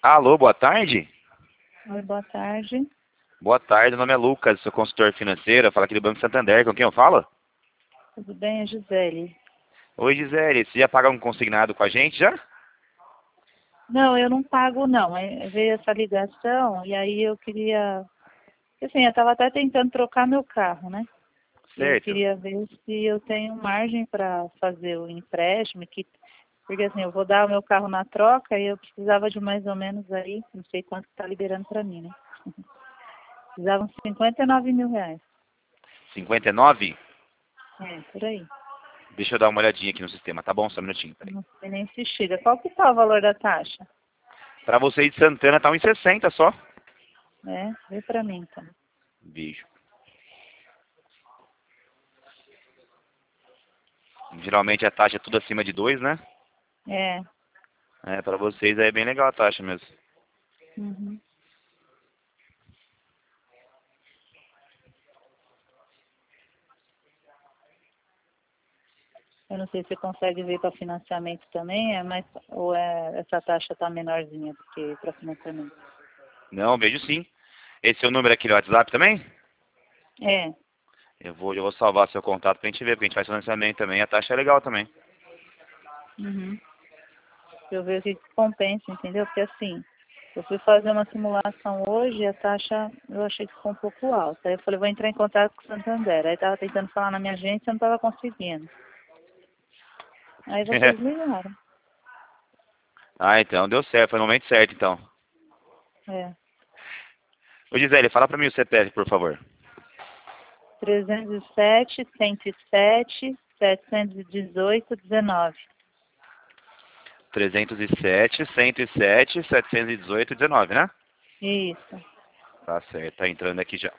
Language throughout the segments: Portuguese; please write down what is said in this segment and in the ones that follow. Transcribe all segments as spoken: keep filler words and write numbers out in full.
Alô, boa tarde? Oi, boa tarde. Boa tarde, meu nome é Lucas, sou consultor financeiro, falo aqui do Banco Santander, com quem eu falo? Tudo bem, é Gisele? Oi, Gisele, você já pagou um consignado com a gente já? Não, eu não pago não. É- Veio essa ligação e aí eu queria. Assim, eu estava até tentando trocar meu carro, né? E eu Certo. queria ver se eu tenho margem para fazer o empréstimo, que, porque assim, eu vou dar o meu carro na troca e eu precisava de mais ou menos aí, não sei quanto está liberando para mim, né? Precisava uns cinquenta e nove mil reais. cinquenta e nove? É, por aí. Deixa eu dar uma olhadinha aqui no sistema, tá bom? Só um minutinho, peraí. Não sei nem se chega. Qual que está o valor da taxa? Pra você de Santana tá um e sessenta só. É, vê para mim então. Beijo. Geralmente a taxa é tudo acima de dois, né? É. É, pra vocês aí é bem legal a taxa mesmo. Uhum. Eu não sei se você consegue ver para financiamento também, é mais, ou é, essa taxa está menorzinha do que para financiamento. Não, vejo sim. Esse é o número aqui no WhatsApp também? É, Eu vou, eu vou salvar seu contato pra gente ver, porque a gente faz financiamento também, a taxa é legal também. uhum. Eu ver o que que compensa, entendeu? Porque assim, eu fui fazer uma simulação hoje e a taxa eu achei que ficou um pouco alta. Aí eu falei, vou entrar em contato com o Santander. Aí estava tentando falar na minha agência e não estava conseguindo. Aí vocês ligaram. Ah, então deu certo, foi no momento certo então. É. Ô Gisele, fala pra mim o C P F, por favor. trezentos e sete, cento e sete, setecentos e dezoito, dezenove. trezentos e sete, cento e sete, setecentos e dezoito, dezenove, né? Isso. Tá certo, tá entrando aqui já.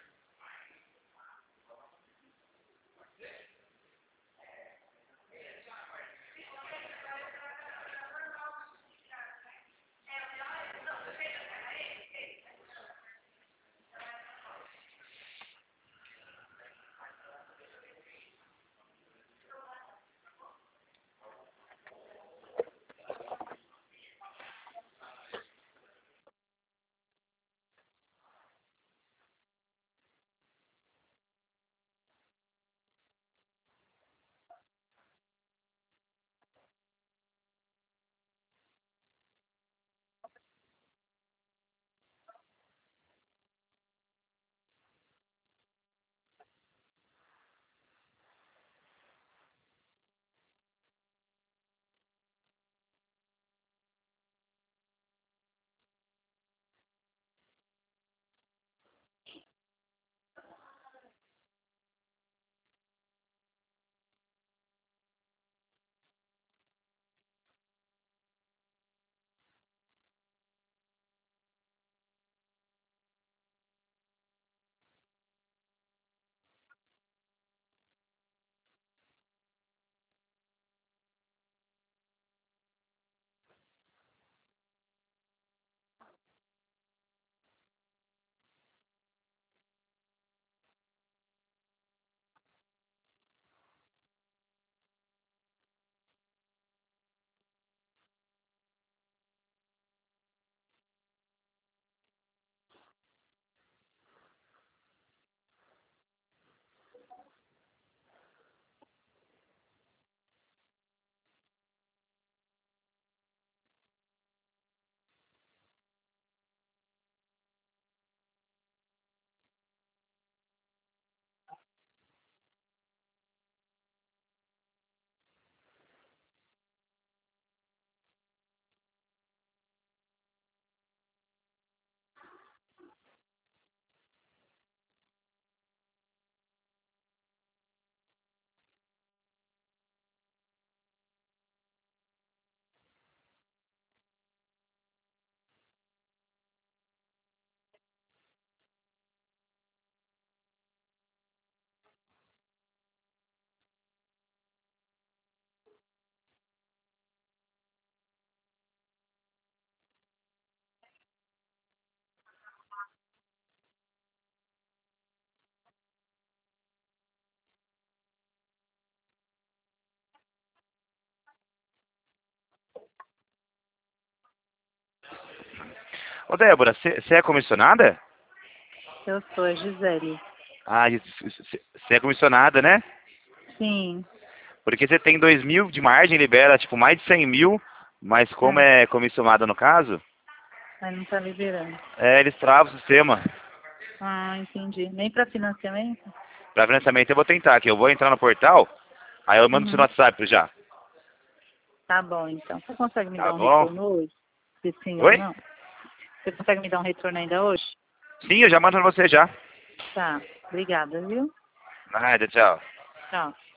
Ô, Débora, você é comissionada? Eu sou a Gisele. Ah, você é comissionada, né? Sim. Porque você tem dois mil de margem, libera tipo mais de cem mil, mas como Ah, é comissionada no caso, mas não tá liberando. é, eles travam o sistema. Ah, entendi. Nem para financiamento? Para financiamento eu vou tentar aqui, eu vou entrar no portal, aí eu mando no seu Uhum. WhatsApp já. Tá bom, então. Você consegue me Tá dar um bom? retorno hoje? Se sim ou Oi? não? Você consegue me dar um retorno ainda hoje? Sim, eu já mando pra você já. Tá. Obrigada, viu? Nada, tchau. Tchau.